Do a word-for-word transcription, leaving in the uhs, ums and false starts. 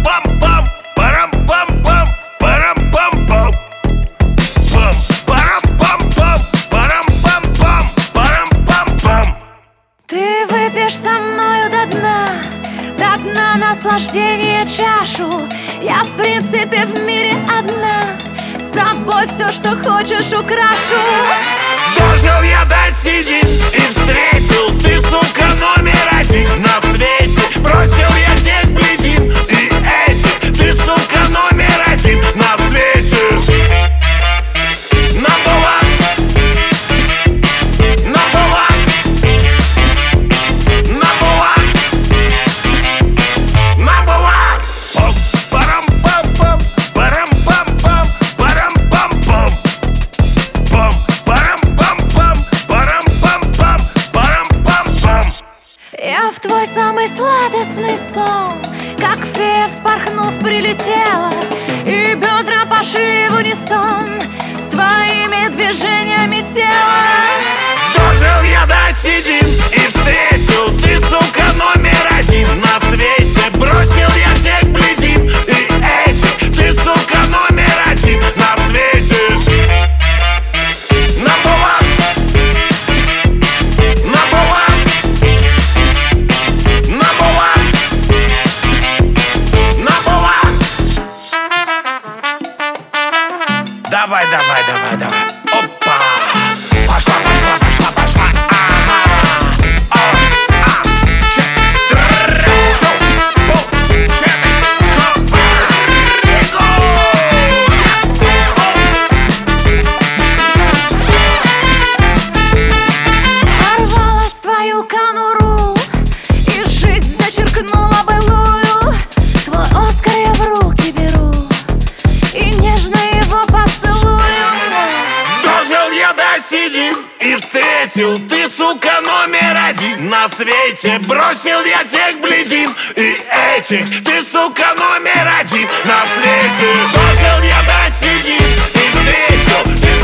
Парам-пам-пам, парам-пам-пам, парам-пам-пам. Пам, парам-пам-пам, парам-пам-пам, парам-пам-пам. Ты выпьешь со мною до дна, до дна наслаждения чашу. Я в принципе в мире одна, с собой все, что хочешь, украшу. Дожил я до седин и встретил, ты, сука, номер один на свете. Бросил я тех бледин и этих, ты, сука, номер один на свете. Number one, number one, number one, number one. Пам, парам-пам-пам, парам-пам-пам, парам-пам-пам. Пам, парам-пам-пам, парам-пам-пам, парам-пам-пам. Я в твой самый сладостный сон, как фея, вспорхнув, прилетела, и бедра пошли в унисон с твоими движениями тела. Дожил я до седин и встретил, ты, сука, номер один на свете. Бросил я тех бледин и этих, ты, сука, номер один на свете. Number one, number one, number one, number one. Давай, давай, давай, давай. Опа! Пошла, пошла, пошла, пошла. Ага. О, а, чек, трррр, шоу, о, чек, шоу, рего. Порвалась в твою конуру, и жизнь зачеркнула былую. Твой Оскар я в руки беру и нежно его поцелую. Дожил я до седин и встретил, ты, сука, номер один на свете. Бросил я тех бледин и этих, ты, сука, номер один на свете. Дожил я до седин и встретил, ты,